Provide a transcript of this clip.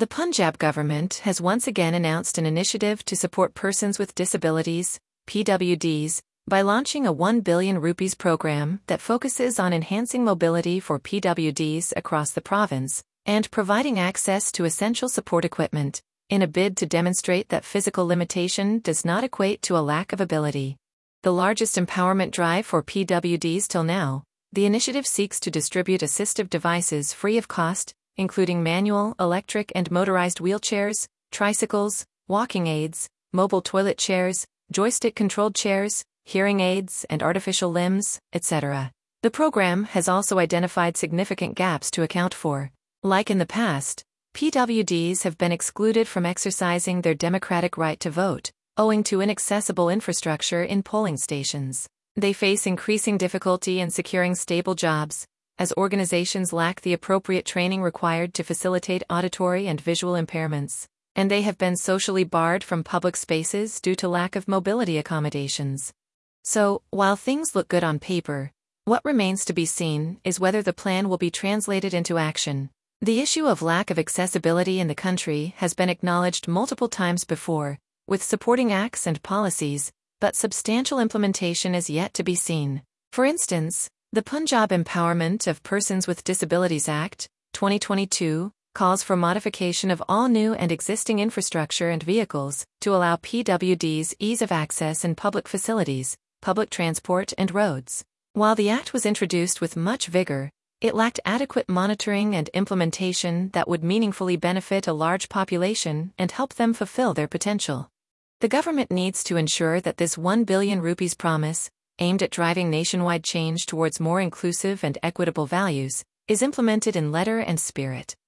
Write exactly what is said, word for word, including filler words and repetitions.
The Punjab government has once again announced an initiative to support persons with disabilities, P W Ds, by launching a one billion rupees program that focuses on enhancing mobility for P W Ds across the province and providing access to essential support equipment, in a bid to demonstrate that physical limitation does not equate to a lack of ability. The largest empowerment drive for P W Ds till now, the initiative seeks to distribute assistive devices free of cost, including manual, electric and motorized wheelchairs, tricycles, walking aids, mobile toilet chairs, joystick-controlled chairs, hearing aids and artificial limbs, et cetera. The program has also identified significant gaps to account for. Like in the past, P W Ds have been excluded from exercising their democratic right to vote, owing to inaccessible infrastructure in polling stations. They face increasing difficulty in securing stable jobs, as organizations lack the appropriate training required to facilitate auditory and visual impairments, and they have been socially barred from public spaces due to lack of mobility accommodations. So, while things look good on paper, what remains to be seen is whether the plan will be translated into action. The issue of lack of accessibility in the country has been acknowledged multiple times before, with supporting acts and policies, but substantial implementation is yet to be seen. For instance, the Punjab Empowerment of Persons with Disabilities Act, twenty twenty-two, calls for modification of all new and existing infrastructure and vehicles to allow P W Ds ease of access in public facilities, public transport and roads. While the act was introduced with much vigor, it lacked adequate monitoring and implementation that would meaningfully benefit a large population and help them fulfill their potential. The government needs to ensure that this one billion rupees promise, aimed at driving nationwide change towards more inclusive and equitable values, is implemented in letter and spirit.